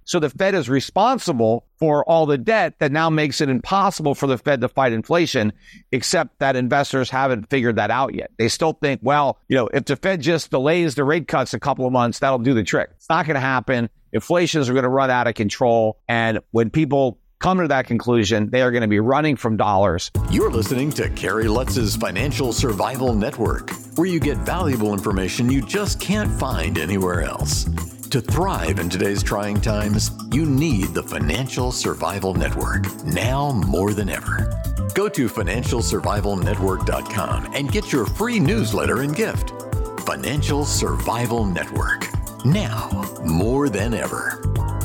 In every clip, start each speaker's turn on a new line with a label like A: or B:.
A: So the Fed is responsible for all the debt that now makes it impossible for the Fed to fight inflation, except that investors haven't figured that out yet. They still think, well, if the Fed just delays the rate cuts a couple of months, that'll do the trick. It's not going to happen. Inflations are going to run out of control. And when people come to that conclusion, they are going to be running from dollars.
B: You're listening to Kerry Lutz's Financial Survival Network, where you get valuable information you just can't find anywhere else. To thrive in today's trying times, you need the Financial Survival Network, now more than ever. Go to financialsurvivalnetwork.com and get your free newsletter and gift. Financial Survival Network, now more than ever.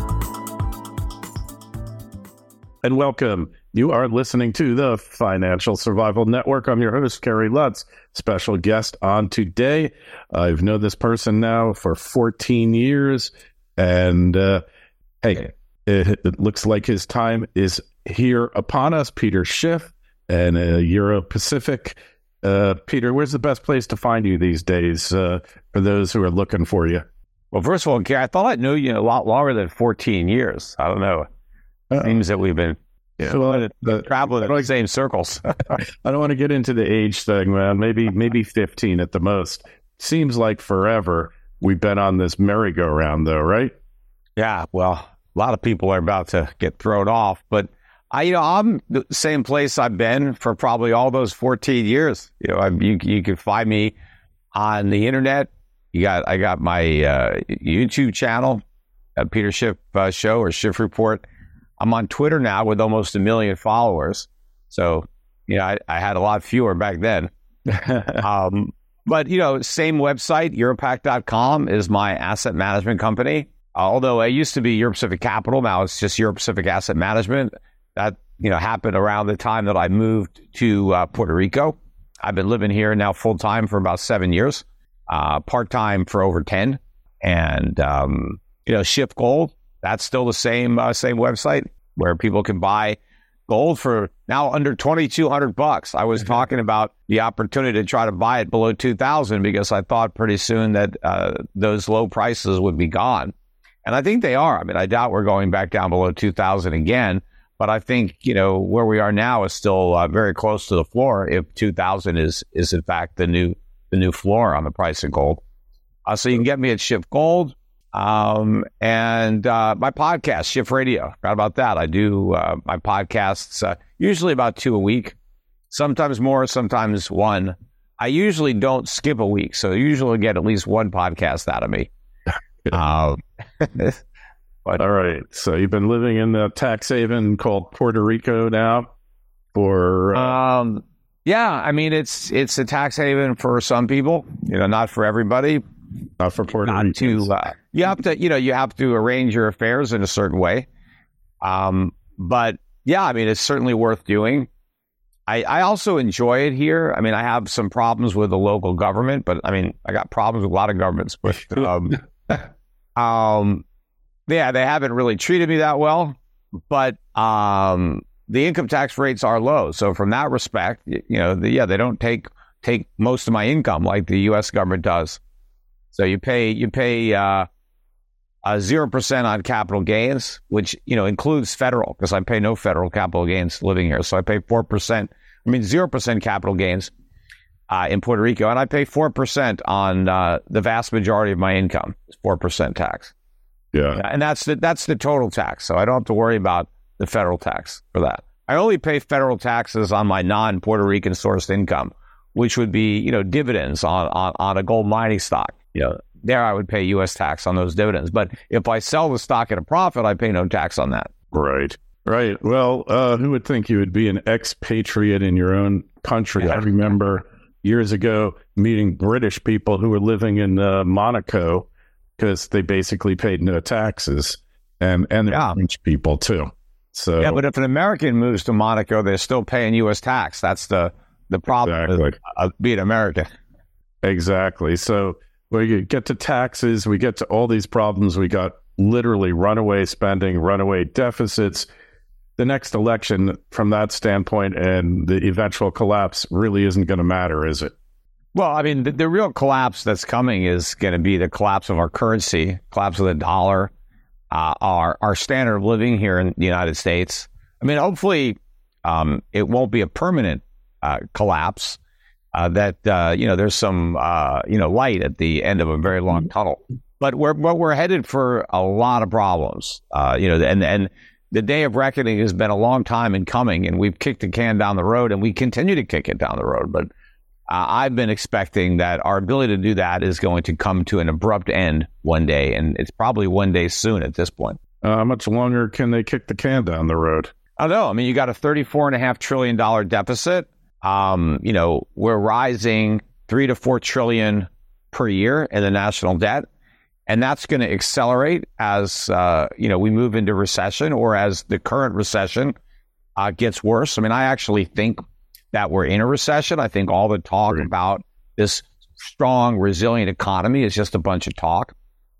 C: And welcome. You are listening to the Financial Survival Network. I'm your host, Kerry Lutz. Special guest on today. I've known this person now for 14 years. And hey, it looks like his time is here upon us. Peter Schiff and Euro Pacific. Peter, where's the best place to find you these days for those who are looking for you?
A: Well, first of all, Gary, I thought I knew you a lot longer than 14 years. I don't know. Seems that we've been traveling in the same circles.
C: I don't want to get into the age thing, man. Maybe 15 at the most. Seems like forever we've been on this merry-go-round, though, right?
A: Yeah, well, a lot of people are about to get thrown off, but I'm the same place I've been for probably all those 14 years. You can find me on the internet. I got my YouTube channel, Peter Schiff Show or Schiff Report. I'm on Twitter now with almost 1 million followers. So, I had a lot fewer back then. But, same website, Europac.com is my asset management company. Although I used to be Euro Pacific Capital, now it's just Euro Pacific Asset Management. That, happened around the time that I moved to Puerto Rico. I've been living here now full-time for about 7 years, part-time for over 10. And, Schiff Gold. That's still the same website where people can buy gold for now under $2,200. I was talking about the opportunity to try to buy it below $2,000 because I thought pretty soon that those low prices would be gone. And I think they are. I mean, I doubt we're going back down below $2,000 again. But I think, where we are now is still very close to the floor if $2,000 is in fact the new floor on the price of gold. So you can get me at Schiff Gold. And my podcast, Schiff Radio. Forgot about that. I do my podcasts usually about 2 a week, sometimes more, sometimes one. I usually don't skip a week, so you usually get at least one podcast out of me.
C: All right. So you've been living in the tax haven called Puerto Rico now for...
A: Yeah, I mean, it's a tax haven for some people, not for everybody.
C: Not for Puerto Rico.
A: You have to arrange your affairs in a certain way. But yeah, I mean, it's certainly worth doing. I also enjoy it here. I mean, I have some problems with the local government, but I mean, I got problems with a lot of governments, but, yeah, they haven't really treated me that well, but, the income tax rates are low. So from that respect, they don't take most of my income like the U.S. government does. So you pay 0% on capital gains, which, includes federal, because I pay no federal capital gains living here. So I pay 0% capital gains in Puerto Rico. And I pay 4% on the vast majority of my income. It's 4% tax.
C: Yeah.
A: And that's the total tax. So I don't have to worry about the federal tax for that. I only pay federal taxes on my non-Puerto Rican sourced income, which would be, dividends on a gold mining stock. There I would pay U.S. tax on those dividends. But if I sell the stock at a profit, I pay no tax on that.
C: Right. Well, who would think you would be an expatriate in your own country? Yeah. I remember years ago meeting British people who were living in Monaco because they basically paid no taxes, and they're French people too. So
A: yeah, but if an American moves to Monaco, they're still paying U.S. tax. That's the problem of being American.
C: Exactly. So we get to taxes, we get to all these problems. We got literally runaway spending, runaway deficits. The next election, from that standpoint, and the eventual collapse really isn't going to matter, is it?
A: Well, I mean, the real collapse that's coming is going to be the collapse of our currency, collapse of the dollar. our standard of living here in the United States. I mean, hopefully it won't be a permanent collapse. There's some light at the end of a very long tunnel. But we're headed for a lot of problems. And the day of reckoning has been a long time in coming, and we've kicked the can down the road, and we continue to kick it down the road. But I've been expecting that our ability to do that is going to come to an abrupt end one day, and it's probably one day soon at this point.
C: How much longer can they kick the can down the road?
A: I don't know. I mean, you got a $34.5 trillion deficit. We're rising $3 to $4 trillion per year in the national debt. And that's going to accelerate as, we move into recession or as the current recession gets worse. I mean, I actually think that we're in a recession. I think all the talk about this strong, resilient economy is just a bunch of talk.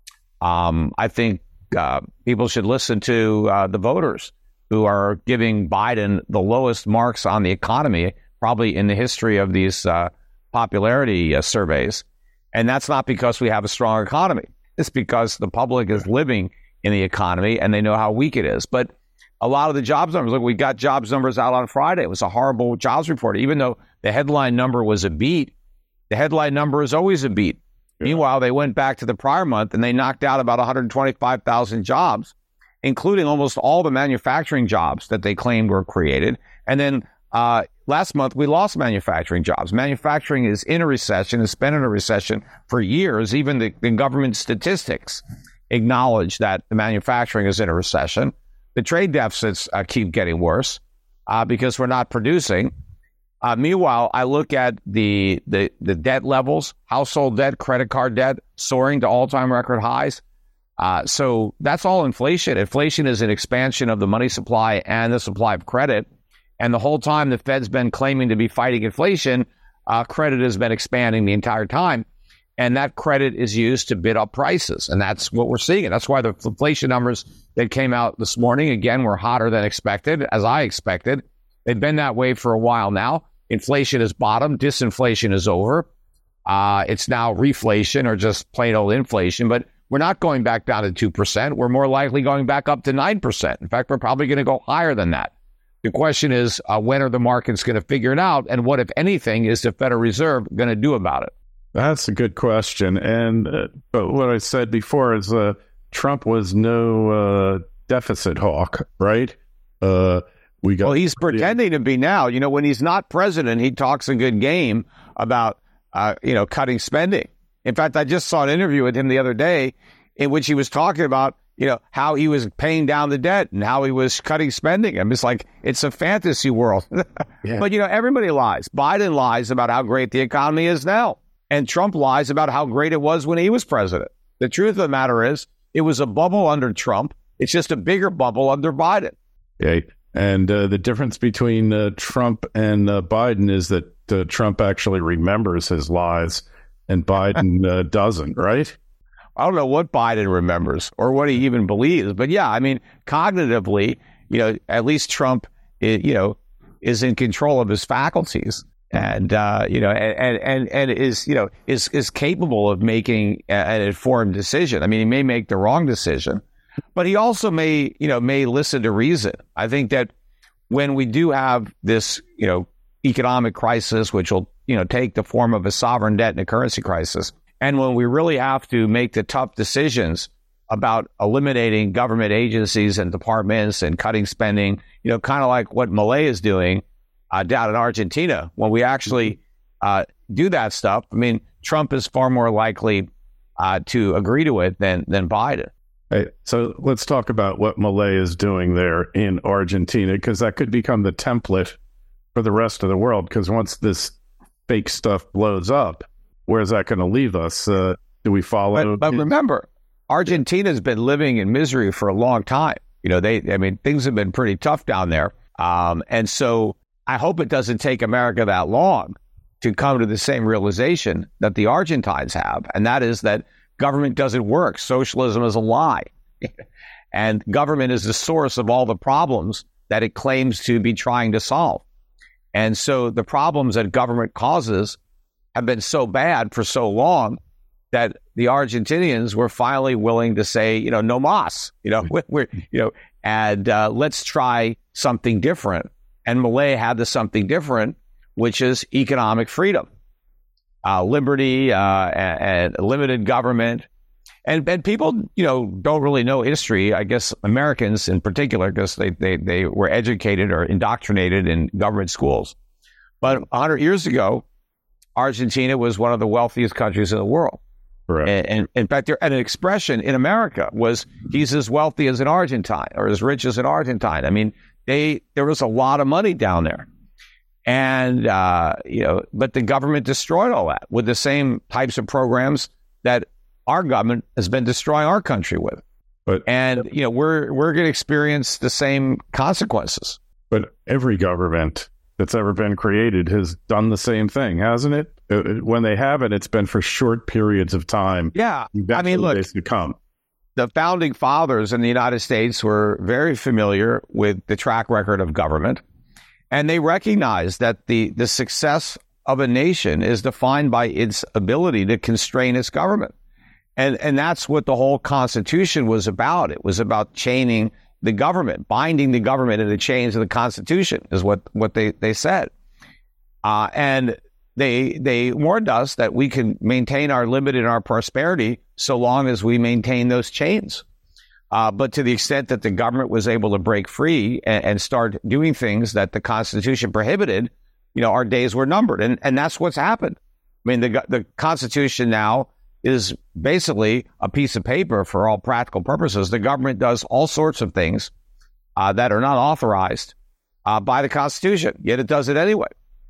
A: I think people should listen to the voters who are giving Biden the lowest marks on the economy, probably in the history of these popularity surveys. And that's not because we have a strong economy. It's because the public is living in the economy and they know how weak it is. But a lot of the jobs numbers, look, we got jobs numbers out on Friday. It was a horrible jobs report. Even though the headline number was a beat, the headline number is always a beat. Yeah. Meanwhile, they went back to the prior month and they knocked out about 125,000 jobs, including almost all the manufacturing jobs that they claimed were created. And then last month, we lost manufacturing jobs. Manufacturing is in a recession, has been in a recession for years. Even the government statistics acknowledge that the manufacturing is in a recession. The trade deficits keep getting worse because we're not producing. Meanwhile, I look at the debt levels, household debt, credit card debt, soaring to all-time record highs. So that's all inflation. Inflation is an expansion of the money supply and the supply of credit. And the whole time the Fed's been claiming to be fighting inflation, credit has been expanding the entire time. And that credit is used to bid up prices. And that's what we're seeing. And that's why the inflation numbers that came out this morning, again, were hotter than expected, as I expected. They've been that way for a while now. Inflation has bottomed. Disinflation is over. It's now reflation or just plain old inflation. But we're not going back down to 2%. We're more likely going back up to 9%. In fact, we're probably going to go higher than that. The question is, when are the markets going to figure it out? And what, if anything, is the Federal Reserve going to do about it?
C: That's a good question. And but what I said before is Trump was no deficit hawk, right?
A: He's pretending to be now. You know, when he's not president, he talks a good game about, cutting spending. In fact, I just saw an interview with him the other day in which he was talking about, how he was paying down the debt and how he was cutting spending. I'm just like, it's a fantasy world. Yeah. But, everybody lies. Biden lies about how great the economy is now. And Trump lies about how great it was when he was president. The truth of the matter is, it was a bubble under Trump. It's just a bigger bubble under Biden.
C: Okay. And the difference between Trump and Biden is that Trump actually remembers his lies and Biden doesn't, right?
A: I don't know what Biden remembers or what he even believes. But yeah, I mean, cognitively, at least Trump, is in control of his faculties. And and is capable of making an informed decision. I mean, he may make the wrong decision, but he also may listen to reason. I think that when we do have this economic crisis, which will take the form of a sovereign debt and a currency crisis, and when we really have to make the tough decisions about eliminating government agencies and departments and cutting spending, kind of like what Milei is doing. Down in Argentina, when we actually do that stuff, I mean, Trump is far more likely to agree to it than Biden.
C: Hey, so let's talk about what Milei is doing there in Argentina, because that could become the template for the rest of the world. Because once this fake stuff blows up, where's that going to leave us? Do we follow?
A: But remember, Argentina's been living in misery for a long time. Things have been pretty tough down there, and so. I hope it doesn't take America that long to come to the same realization that the Argentines have, and that is that government doesn't work. Socialism is a lie. And government is the source of all the problems that it claims to be trying to solve. And so the problems that government causes have been so bad for so long that the Argentinians were finally willing to say, no mas, and let's try something different. And Milei had the something different, which is economic freedom, liberty, and limited government. And people, don't really know history. I guess Americans in particular, because they were educated or indoctrinated in government schools. But 100 years ago, Argentina was one of the wealthiest countries in the world.
C: Correct.
A: And in fact, an expression in America was, he's as wealthy as an Argentine or as rich as an Argentine. I mean, there was a lot of money down there. And, but the government destroyed all that with the same types of programs that our government has been destroying our country with. And we're going to experience the same consequences.
C: But every government that's ever been created has done the same thing, hasn't it? When they haven't, it's been for short periods of time.
A: Yeah. I mean, look, the founding fathers in the United States were very familiar with the track record of government. And they recognized that the success of a nation is defined by its ability to constrain its government. And that's what the whole Constitution was about. It was about chaining the government, binding the government in the chains of the Constitution, is what they said. And they warned us that we can maintain our limit and our prosperity so long as we maintain those chains. But to the extent that the government was able to break free and start doing things that the Constitution prohibited, our days were numbered. And that's what's happened. I mean, the Constitution now is basically a piece of paper for all practical purposes. The government does all sorts of things that are not authorized by the Constitution, yet it does it anyway.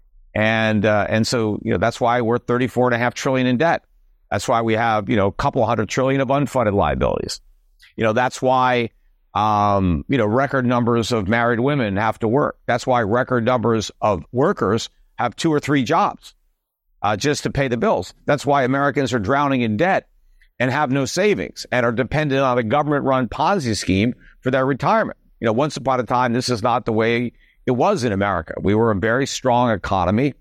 A: And so, that's why we're $34.5 trillion in debt. That's why we have, a couple $100 trillion of unfunded liabilities. That's why, record numbers of married women have to work. That's why record numbers of workers have 2 or 3 jobs just to pay the bills. That's why Americans are drowning in debt and have no savings and are dependent on a government-run Ponzi scheme for their retirement. Once upon a time, this is not the way it was in America. We were a very strong economy,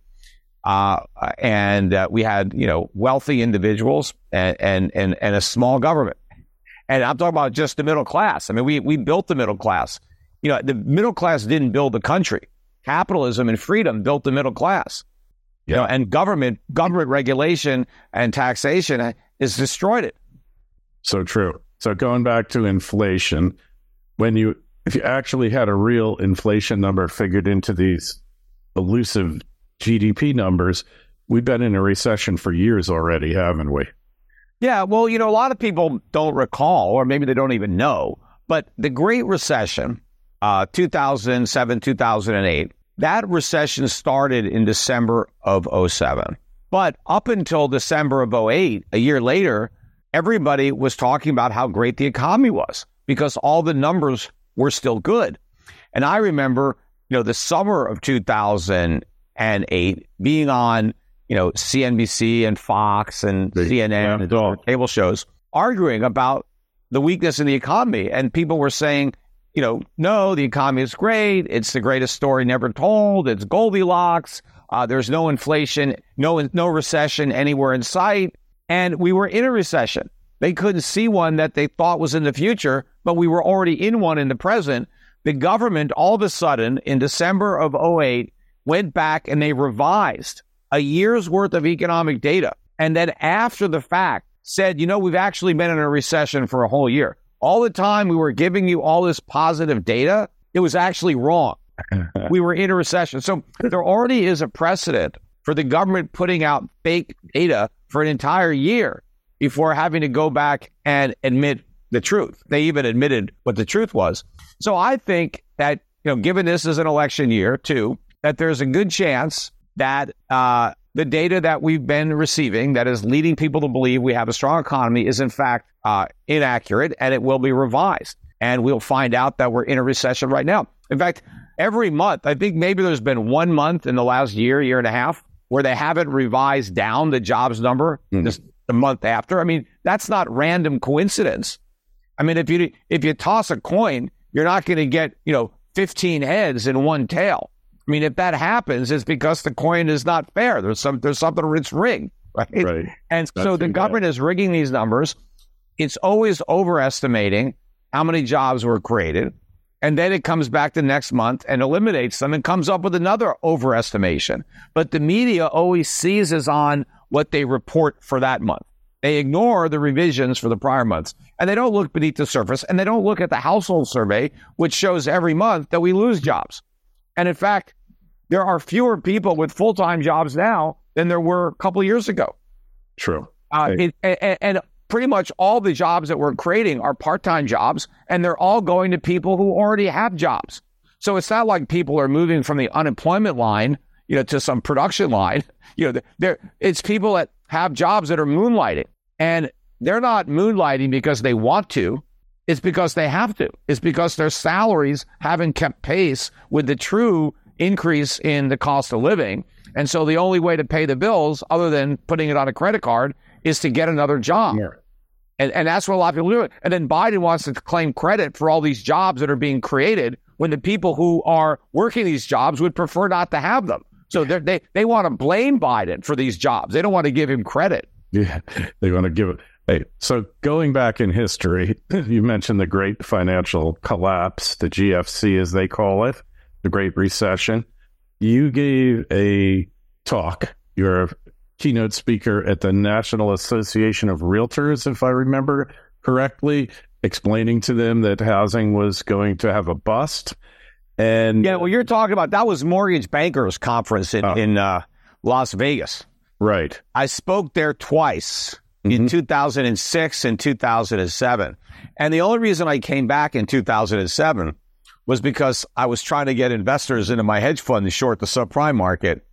A: and we had, wealthy individuals and a small government. And I'm talking about just the middle class. I mean, we built the middle class. The middle class didn't build the country. Capitalism and freedom built the middle class.
C: Yeah.
A: And government regulation and taxation has destroyed it.
C: So true. So going back to inflation, if you actually had a real inflation number figured into these elusive GDP numbers, we've been in a recession for years already, haven't we?
A: Yeah, well, a lot of people don't recall, or maybe they don't even know, but the Great Recession, 2007, 2008, that recession started in December of 2007. But up until December of 2008, a year later, everybody was talking about how great the economy was because all the numbers were still good. And I remember, the summer of 2008 being on, CNBC and Fox and CNN and all cable shows arguing about the weakness in the economy. And people were saying, no, the economy is great. It's the greatest story never told. It's Goldilocks. There's no inflation, no recession anywhere in sight. And we were in a recession. They couldn't see one that they thought was in the future, but we were already in one in the present. The government, all of a sudden, in December of 2008, went back and they revised a year's worth of economic data. And then after the fact said, we've actually been in a recession for a whole year. All the time we were giving you all this positive data, it was actually wrong. We were in a recession. So there already is a precedent for the government putting out fake data for an entire year before having to go back and admit the truth. They even admitted what the truth was. So I think that, given this is an election year too, that there's a good chance that the data that we've been receiving that is leading people to believe we have a strong economy is in fact inaccurate, and it will be revised. And we'll find out that we're in a recession right now. In fact, every month, I think maybe there's been 1 month in the last year and a half, where they haven't revised down the jobs number just the month after. I mean, that's not random coincidence. I mean, if you toss a coin, you're not going to get, 15 heads in one tail. I mean, if that happens, it's because the coin is not fair. There's something it's rigged. right?
C: Right.
A: And so the government is rigging these numbers. It's always overestimating how many jobs were created. And then it comes back the next month and eliminates them and comes up with another overestimation. But the media always seizes on what they report for that month. They ignore the revisions for the prior months. And they don't look beneath the surface. And they don't look at the household survey, which shows every month that we lose jobs. And in fact, there are fewer people with full-time jobs now than there were a couple of years ago.
C: True.
A: And pretty much all the jobs that we're creating are part-time jobs, and they're all going to people who already have jobs. So it's not like people are moving from the unemployment line, to some production line. It's people that have jobs that are moonlighting, and they're not moonlighting because they want to. It's because they have to. It's because their salaries haven't kept pace with the true increase in the cost of living. And so the only way to pay the bills, other than putting it on a credit card, is to get another job. Yeah. And that's what a lot of people do. And then Biden wants to claim credit for all these jobs that are being created when the people who are working these jobs would prefer not to have them. So they want to blame Biden for these jobs. They don't want to give him credit.
C: Yeah, they want to give it. Hey, so going back in history, you mentioned the great financial collapse, the GFC as they call it, the Great Recession. You gave a talk. You're a keynote speaker at the National Association of Realtors, if I remember correctly, explaining to them that housing was going to have a bust. And
A: yeah, well, you're talking about, that was Mortgage Bankers Conference in Las Vegas.
C: Right.
A: I spoke there twice, in 2006 and 2007. And the only reason I came back in 2007 was because I was trying to get investors into my hedge fund to short the subprime market.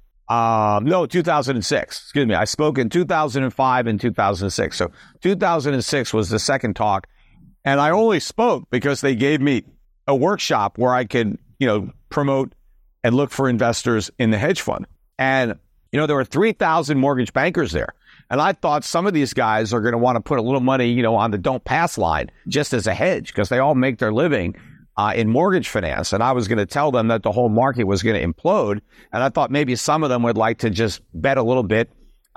A: 2006. Excuse me. I spoke in 2005 and 2006. So 2006 was the second talk. And I only spoke because they gave me a workshop where I could, promote and look for investors in the hedge fund. And, there were 3,000 mortgage bankers there. And I thought some of these guys are going to want to put a little money, on the don't pass line just as a hedge, because they all make their living in mortgage finance. And I was going to tell them that the whole market was going to implode. And I thought maybe some of them would like to just bet a little bit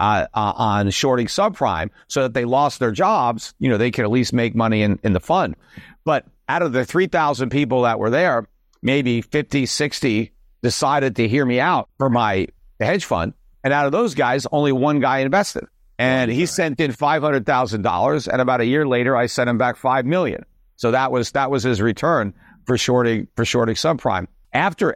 A: on shorting subprime so that they lost their jobs. They could at least make money in the fund. But out of the 3,000 people that were there, maybe 50, 60 decided to hear me out for the hedge fund. And out of those guys, only one guy invested. And he sent in $500,000. And about a year later, I sent him back $5 million. So that was his return for shorting subprime after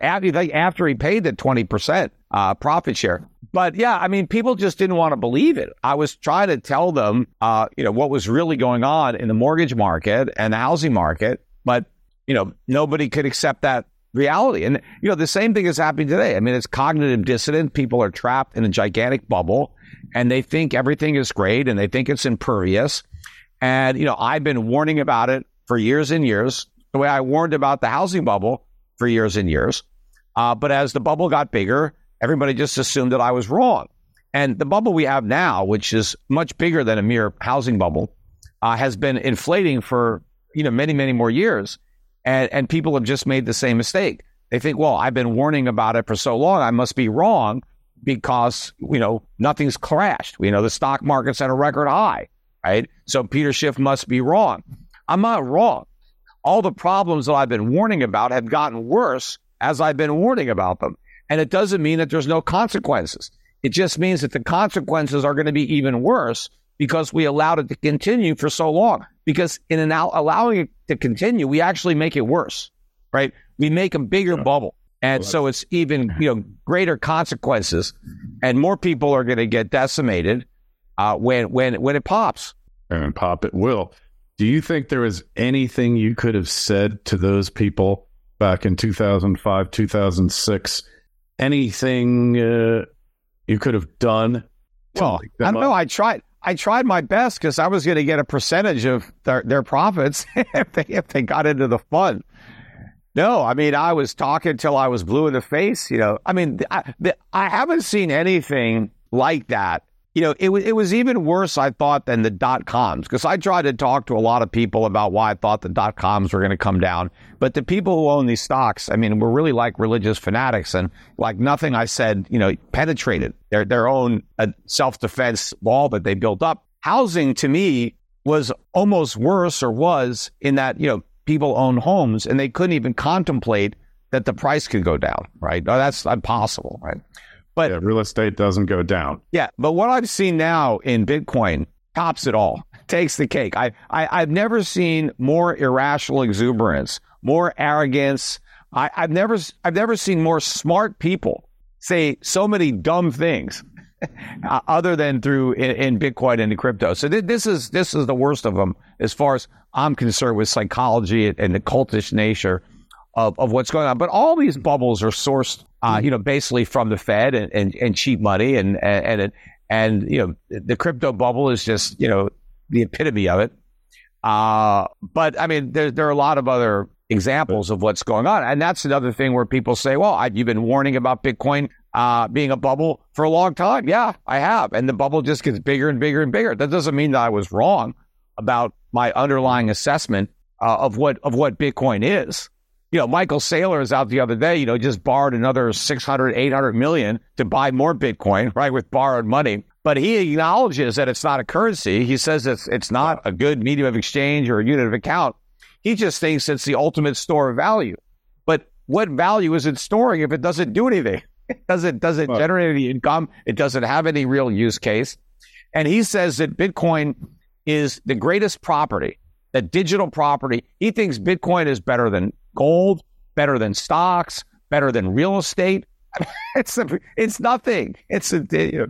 A: he paid the 20% profit share. But yeah, people just didn't want to believe it. I was trying to tell them, what was really going on in the mortgage market and the housing market, but nobody could accept that reality. And the same thing is happening today. It's cognitive dissonance. People are trapped in a gigantic bubble, and they think everything is great, and they think it's impervious. And I've been warning about it for years and years, the way I warned about the housing bubble for years and years. But as the bubble got bigger, everybody just assumed that I was wrong. And the bubble we have now, which is much bigger than a mere housing bubble, has been inflating for many, many more years. And people have just made the same mistake. They think, well, I've been warning about it for so long, I must be wrong because, nothing's crashed. The stock market's at a record high, right? So Peter Schiff must be wrong. I'm not wrong. All the problems that I've been warning about have gotten worse as I've been warning about them. And it doesn't mean that there's no consequences. It just means that the consequences are going to be even worse because we allowed it to continue for so long. Because in allowing it to continue, we actually make it worse, right? We make a bigger bubble. And so it's even, greater consequences, and more people are going to get decimated when it pops.
C: And pop it will. Do you think there was anything you could have said to those people back in 2005, 2006? Anything you could have done?
A: Well, I don't know. I tried my best because I was going to get a percentage of their profits if they got into the fund. No, I was talking till I was blue in the face. I haven't seen anything like that it was even worse, I thought, than the dot-coms, because I tried to talk to a lot of people about why I thought the dot-coms were going to come down. But the people who own these stocks, I mean, were really like religious fanatics, and like nothing I said, penetrated their own self-defense wall that they built up. Housing, to me, was almost worse, or was, in that, people own homes and they couldn't even contemplate that the price could go down, right? No, that's impossible, right? But
C: real estate doesn't go down.
A: Yeah, but what I've seen now in Bitcoin tops it all, takes the cake. I've never seen more irrational exuberance, more arrogance. I've never seen more smart people say so many dumb things, other than through in Bitcoin and in crypto. So this is the worst of them, as far as I'm concerned, with psychology and the cultish nature of what's going on. But all these bubbles are sourced, basically from the Fed and cheap money, and the crypto bubble is just, the epitome of it. But I mean, there are a lot of other examples of what's going on. And that's another thing where people say, well, you've been warning about Bitcoin being a bubble for a long time. Yeah, I have. And the bubble just gets bigger and bigger and bigger. That doesn't mean that I was wrong about my underlying assessment of what Bitcoin is. Michael Saylor is out the other day, just borrowed another 600, 800 million to buy more Bitcoin, right, with borrowed money. But he acknowledges that it's not a currency. He says it's not a good medium of exchange or a unit of account. He just thinks it's the ultimate store of value. But what value is it storing if it doesn't do anything? It doesn't generate any income. It doesn't have any real use case. And he says that Bitcoin is the greatest property, the digital property. He thinks Bitcoin is better than gold, better than stocks, better than real estate. It's nothing. This is the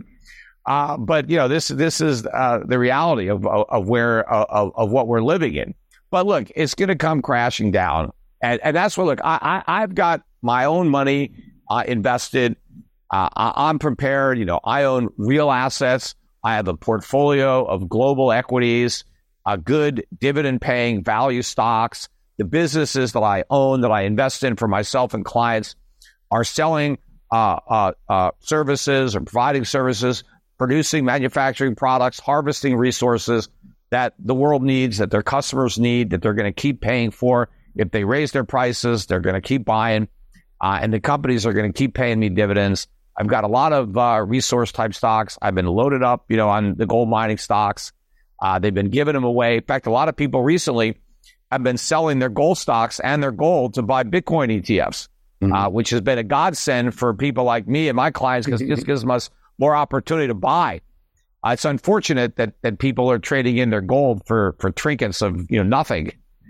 A: reality of what we're living in. But look, it's going to come crashing down, and that's what. Look, I've got my own money invested. I'm prepared. I own real assets. I have a portfolio of global equities, good dividend-paying value stocks. The businesses that I own, that I invest in for myself and clients, are selling services or providing services, producing manufacturing products, harvesting resources that the world needs, that their customers need, that they're going to keep paying for. If they raise their prices, they're going to keep buying, and the companies are going to keep paying me dividends. I've got a lot of resource-type stocks. I've been loaded up, on the gold mining stocks. They've been giving them away. In fact, a lot of people recently have been selling their gold stocks and their gold to buy Bitcoin ETFs, which has been a godsend for people like me and my clients, because it just gives us more opportunity to buy. It's unfortunate that people are trading in their gold for trinkets of nothing.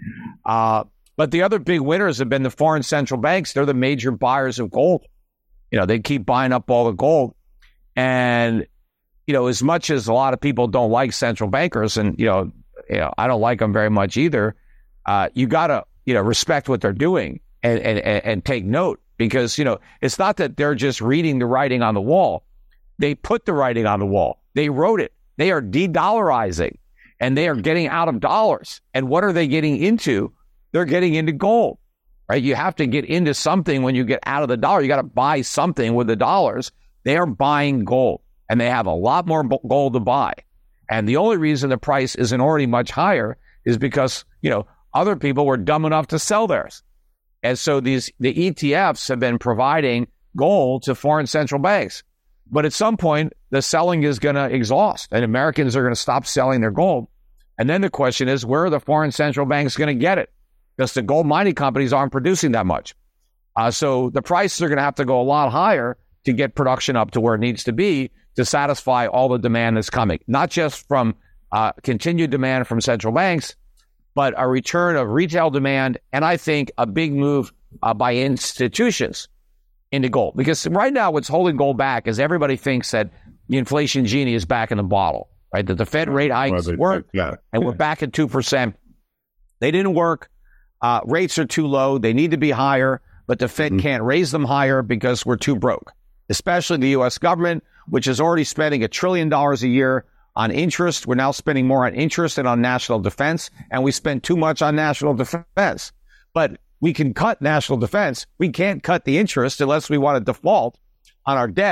A: But the other big winners have been the foreign central banks. They're the major buyers of gold. They keep buying up all the gold. And, as much as a lot of people don't like central bankers, and, I don't like them very much either, you got to, respect what they're doing and take note, because, it's not that they're just reading the writing on the wall. They put the writing on the wall. They wrote it. They are de-dollarizing, and they are getting out of dollars. And what are they getting into? They're getting into gold, right? You have to get into something when you get out of the dollar. You got to buy something with the dollars. They are buying gold, and they have a lot more gold to buy. And the only reason the price isn't already much higher is because, other people were dumb enough to sell theirs. And so the ETFs have been providing gold to foreign central banks. But at some point, the selling is going to exhaust, and Americans are going to stop selling their gold. And then the question is, where are the foreign central banks going to get it? Because the gold mining companies aren't producing that much. So the prices are going to have to go a lot higher to get production up to where it needs to be to satisfy all the demand that's coming, not just from continued demand from central banks, but a return of retail demand, and I think a big move by institutions into gold. Because right now what's holding gold back is everybody thinks that the inflation genie is back in the bottle, right? That the Fed rate hikes work, and we're back at 2%. They didn't work. Rates are too low. They need to be higher, but the Fed can't raise them higher because we're too broke, especially the U.S. government, which is already spending $1 trillion a year on interest. We're now spending more on interest than on national defense, and we spend too much on national defense. But we can cut national defense. We can't cut the interest unless we want to default on our debt.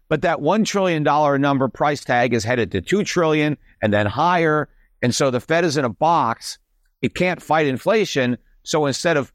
A: But that $1 trillion number price tag is headed to $2 trillion and then higher. And so the Fed is in a box. It can't fight inflation. So instead of,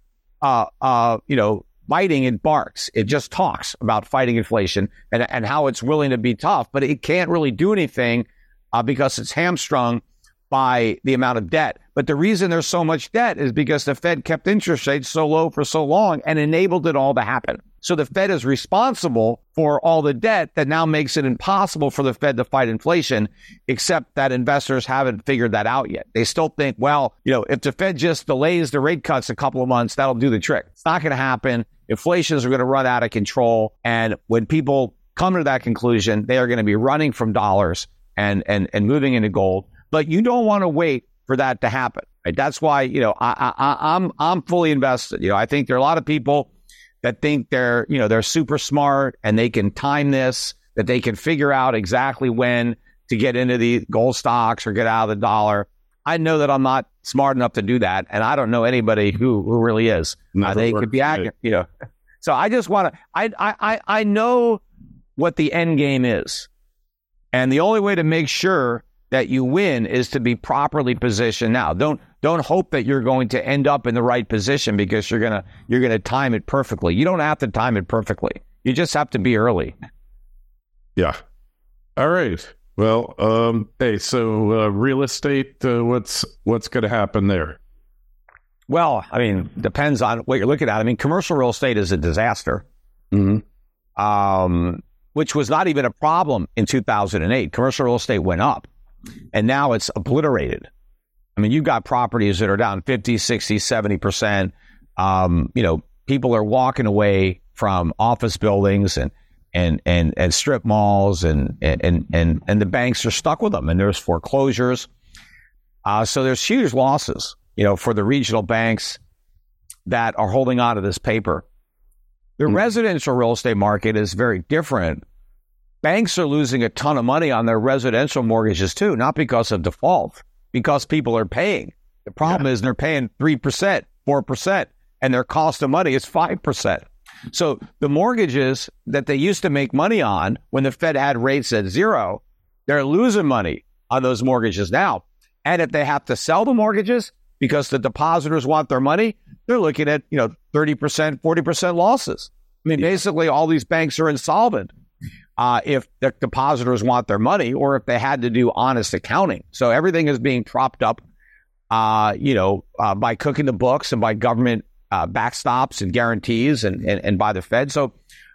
A: biting, it barks. It just talks about fighting inflation and how it's willing to be tough, but it can't really do anything because it's hamstrung by the amount of debt. But the reason there's so much debt is because the Fed kept interest rates so low for so long and enabled it all to happen. So the Fed is responsible for all the debt that now makes it impossible for the Fed to fight inflation, except that investors haven't figured that out yet. They still think, if the Fed just delays the rate cuts a couple of months, that'll do the trick. It's not going to happen. Inflations are going to run out of control. And when people come to that conclusion, they are going to be running from dollars and moving into gold. But you don't want to wait for that to happen. Right? That's why, I'm fully invested. I think there are a lot of people that think they're super smart and they can time this, that they can figure out exactly when to get into the gold stocks or get out of the dollar. I know that I'm not smart enough to do that, and I don't know anybody who really is. They could be accurate, So I just want to. I know what the end game is, and the only way to make sure that you win is to be properly positioned now. Don't hope that you're going to end up in the right position because you're gonna time it perfectly. You don't have to time it perfectly. You just have to be early.
C: Yeah. All right. Well, so real estate, what's going to happen there?
A: Well, depends on what you're looking at. Commercial real estate is a disaster, which was not even a problem in 2008. Commercial real estate went up, and now it's obliterated. You've got properties that are down 50, 60, 70%. People are walking away from office buildings and strip malls and the banks are stuck with them, and there's foreclosures. So there's huge losses, for the regional banks that are holding on to this paper. The residential real estate market is very different. Banks are losing a ton of money on their residential mortgages too, not because of default, because people are paying. The problem is they're paying 3%, 4%, and their cost of money is 5%. So the mortgages that they used to make money on when the Fed had rates at zero, they're losing money on those mortgages now. And if they have to sell the mortgages because the depositors want their money, they're looking at, 30%, 40% losses. Basically all these banks are insolvent if the depositors want their money or if they had to do honest accounting. So everything is being propped up, by cooking the books and by government backstops and guarantees and by the Fed. So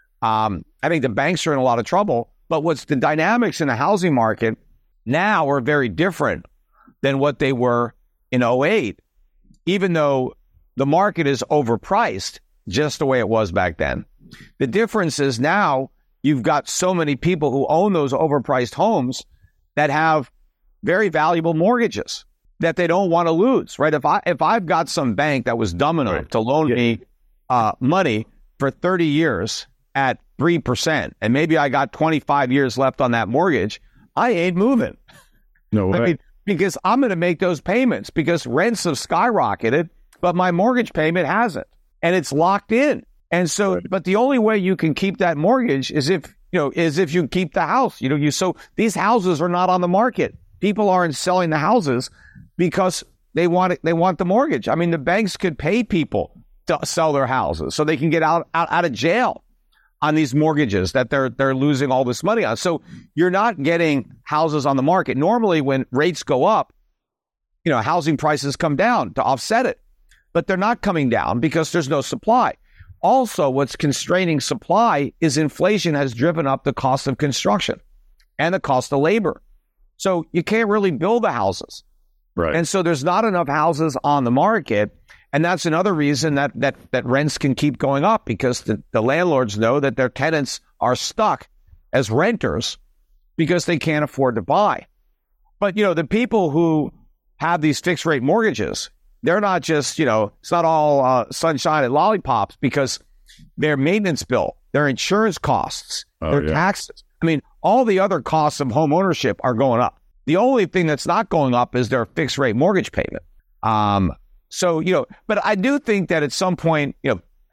A: I think the banks are in a lot of trouble. But what's the dynamics in the housing market now are very different than what they were in 2008, even though the market is overpriced just the way it was back then. The difference is now you've got so many people who own those overpriced homes that have very valuable mortgages that they don't want to lose, right? If I've got some bank that was dumb enough to loan me money for 30 years at 3%, and maybe I got 25 years left on that mortgage, I ain't moving.
C: No way.
A: Because I'm going to make those payments because rents have skyrocketed, but my mortgage payment hasn't, and it's locked in. And so, but the only way you can keep that mortgage is if you keep the house. So these houses are not on the market. People aren't selling the houses because they want it. They want the mortgage. The banks could pay people to sell their houses so they can get out of jail on these mortgages that they're losing all this money on. So you're not getting houses on the market. Normally, when rates go up, housing prices come down to offset it, but they're not coming down because there's no supply. Also, what's constraining supply is inflation has driven up the cost of construction and the cost of labor. So you can't really build the houses.
C: Right.
A: And so there's not enough houses on the market. And that's another reason that rents can keep going up, because the landlords know that their tenants are stuck as renters because they can't afford to buy. But, the people who have these fixed rate mortgages, they're not just, it's not all sunshine and lollipops, because their maintenance bill, their insurance costs, their taxes. All the other costs of home ownership are going up. The only thing that's not going up is their fixed rate mortgage payment. But I do think that at some point,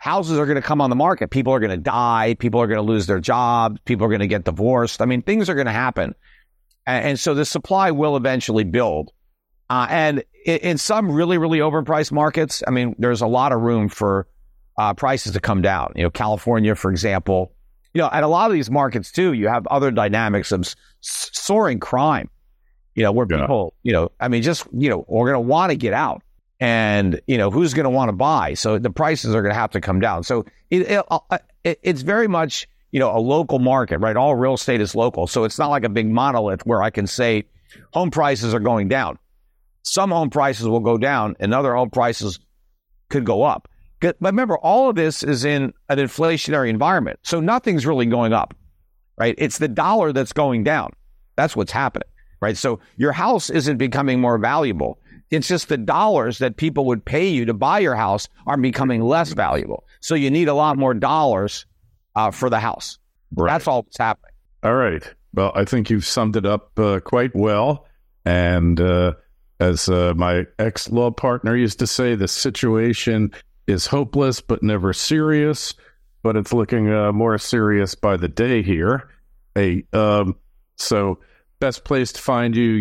A: houses are going to come on the market. People are going to die. People are going to lose their jobs. People are going to get divorced. I mean, things are going to happen. And so the supply will eventually build. And in some really, really overpriced markets, I mean, there's a lot of room for prices to come down. You know, California, for example, you know, and a lot of these markets too, you have other dynamics of soaring crime, you know, where people, you know, I mean, just, you know, we're going to want to get out. And, you know, who's going to want to buy? So the prices are going to have to come down. So it's very much, you know, a local market, right? All real estate is local. So it's not like a big monolith where I can say home prices are going down. Some home prices will go down and other home prices could go up. But remember, all of this is in an inflationary environment. So nothing's really going up, right? It's the dollar that's going down. That's what's happening, right? So your house isn't becoming more valuable. It's just the dollars that people would pay you to buy your house are becoming less valuable. So you need a lot more dollars for the house. Right. That's all that's happening.
C: All right. Well, I think you've summed it up quite well. And as my ex-law partner used to say, the situation is hopeless but never serious. But it's looking more serious by the day here. Hey, so best place to find you,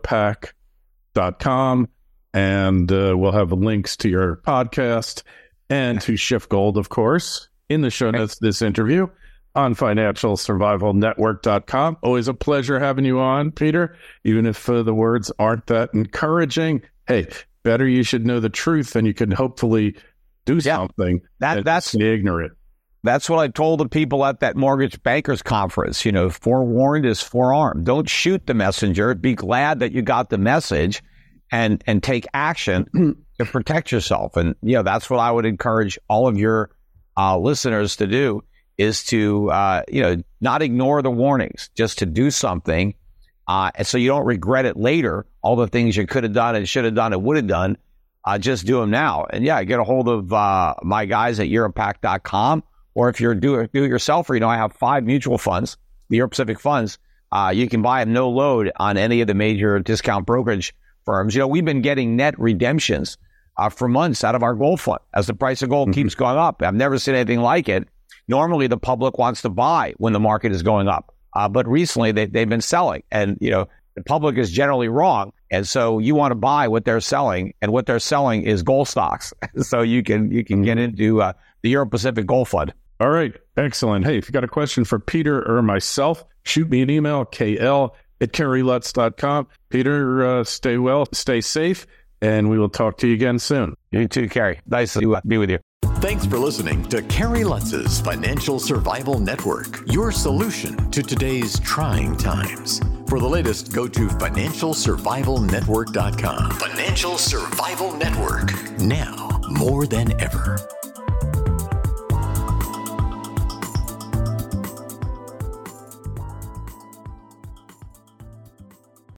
C: europac.com. And we'll have links to your podcast and to SchiffGold, of course, in the show notes of this interview on financialsurvivalnetwork.com. Always a pleasure having you on, Peter, even if the words aren't that encouraging. Hey, better you should know the truth and you can hopefully do something that's ignorant.
A: That's what I told the people at that mortgage bankers conference. You know, forewarned is forearmed. Don't shoot the messenger. Be glad that you got the message. And take action to protect yourself. And, you know, that's what I would encourage all of your listeners to do is to, you know, not ignore the warnings, just to do something. And so you don't regret it later. All the things you could have done and should have done and would have done, just do them now. And yeah, get a hold of my guys at europac.com. Or if you're do-it-yourselfer, you know, I have 5 mutual funds, the Euro Pacific funds. You can buy them no load on any of the major discount brokerage firms. You know, we've been getting net redemptions for months out of our gold fund as the price of gold keeps going up. I've never seen anything like it. Normally, the public wants to buy when the market is going up. But recently, they've been selling. And, you know, the public is generally wrong. And so you want to buy what they're selling. And what they're selling is gold stocks. So you can get into the Euro Pacific Gold Fund.
C: All right. Excellent. Hey, if you got a question for Peter or myself, shoot me an email, kl@kerrylutz.com. Peter, stay well, stay safe, and we will talk to you again soon.
A: You too, Kerry. Nice to be with you.
B: Thanks for listening to Kerry Lutz's Financial Survival Network, your solution to today's trying times. For the latest, go to financialsurvivalnetwork.com. Financial Survival Network, now more than ever.